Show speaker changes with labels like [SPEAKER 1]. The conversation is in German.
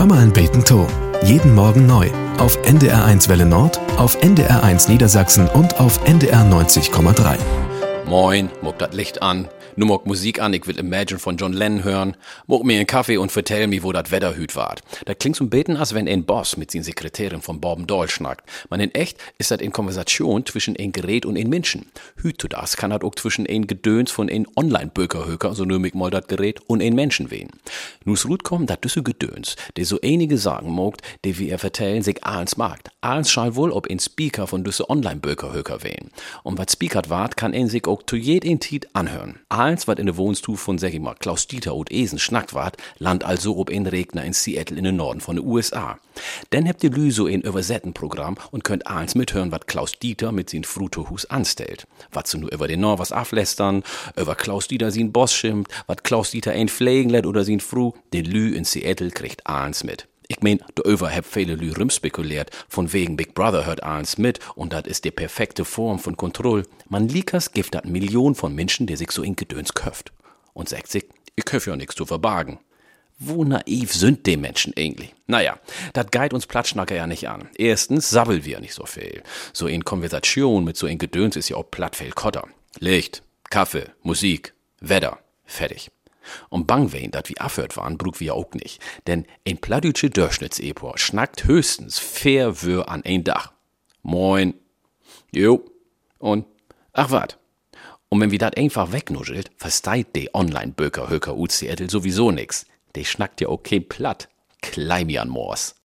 [SPEAKER 1] Hör mal ein Beten to. Jeden Morgen neu. Auf NDR1 Welle Nord, auf NDR1 Niedersachsen und auf NDR 90,3.
[SPEAKER 2] Moin, muck dat Licht an. Nu muck Musik an, ich will Imagine von John Lennon hören. Muck mir einen Kaffee und vertell mir, wo dat Wetter hüt wart. Das klingt so beten, als wenn ein Boss mit sin Sekretärin von Borben Doll schnackt. Man in echt ist dat in Konversation zwischen ein Gerät und ein Menschen. Hüt zu das kann dat auch zwischen ein Gedöns von ein Online-Bökerhöker, so nömig mal dat Gerät, und ein Menschen wehen. Nus Rut kommen dat düsse Gedöns, der so einige sagen mogt, die wie er vertellen, sich ahns magt. Ahns schall wohl ob ein Speaker von düsse Online-Bökerhöker wehen. Und wat speakert wart, kann ein sich auch zu jedem Tiet anhören. Alles, was in der Wohnstuf von, sag ich mal, Klaus Dieter und Esen schnackt wart, land also ob ein Regner in Seattle in den Norden von den USA. Dann habt ihr Lü so ein Übersettenprogramm und könnt alles mithören, was Klaus Dieter mit sin Frutohus anstellt. Was so nur über den Nord was aflästern, über Klaus Dieter sin Boss schimpft, was Klaus Dieter ein pflegen lädt oder sin Fru, den Lü in Seattle kriegt alles mit. Ich mein, darüber hab viele Lü spekuliert, von wegen Big Brother hört alles mit und das ist die perfekte Form von Kontroll. Man likas gibt dat Millionen von Menschen, die sich so in Gedöns köft. Und sagt sich, ich köf ja nix zu verbargen. Wo naiv sind die Menschen eigentlich? Naja, dat geit uns Plattschnacker ja nicht an. Erstens sabbeln wir nicht so viel. So in Konversation mit so in Gedöns ist ja auch plattfehl Kotter. Licht, Kaffee, Musik, Wetter, fertig. Und bang wen, dat wie afhört waren, brug wir auch nicht. Denn ein plattdütsche Durchschnittsepor schnackt höchstens fair wör an ein Dach. Moin. Jo. Und, ach wat. Und wenn wir dat einfach wegnuschelt, versteit de Online-Böker-Höker UCL sowieso nix. De schnackt ja okay platt. Kleim an Moors.